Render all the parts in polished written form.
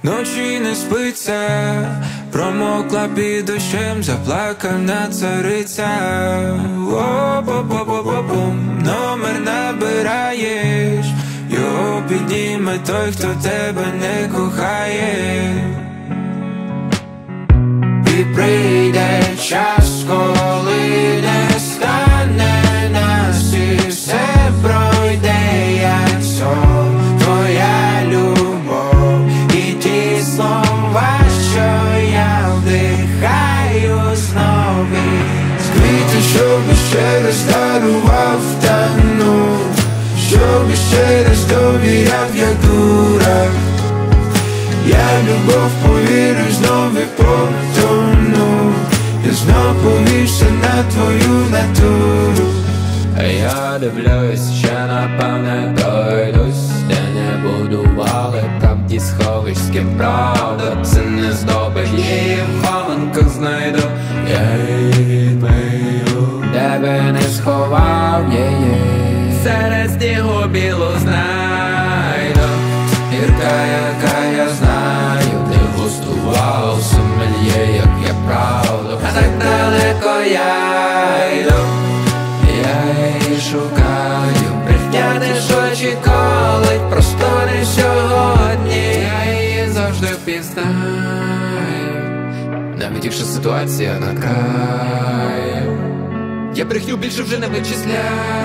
Ночі не спиться, промокла під дощем, заплакана цариця. О-бо-бо-бо-бо-бум, номер набираєш, його підніме той, хто тебе не кохає. І прийде час, коли не стане нас, і все пройде, як сон. Твоя любов і ті слова, що я вдихаю знову. З квіти, щоб ще раз дарував тану, щоб ще раз довіряв, як дурак. Я любов повірю, знов і потону, я знов повівся на твою натуру. Я дивлюсь, ще напевне дойдусь, де не будували правді сховиськи. Правда, це не здобич, її в хованках знайду, я її відмию, де би не сховав її, серед снігу білу знайду. Гірка, яка я знаю, не густував сомельє, як я правду. А так далеко я йду, я її шукаю, брехня що очіколить, просто не сьогодні. Я її завжди впізнаю, навіть якщо ситуація на краю. Я брехню більше вже не вичисляю,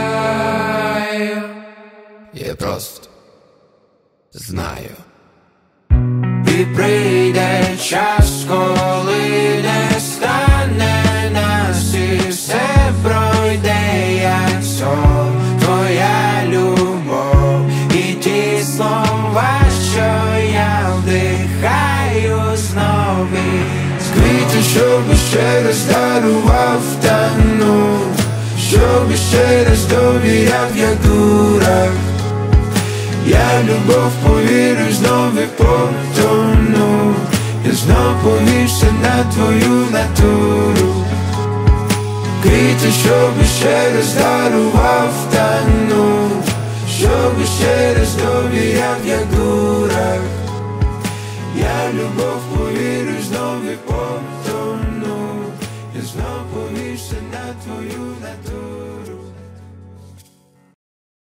я просто знаю. І прийде час, коли не стане нас, і все пройде, як сон. Твоя любов і ті слова, що я вдихаю знову. З квітів, щоб ще раз дарував тану, щоб ще раз довіряв, як дурак. Я любов повірю, знов і потону, я знов повівся на твою натуру. Квіти, щоб ще раз дарував тану, щоб ще раз довіряв, як дурак. Я любов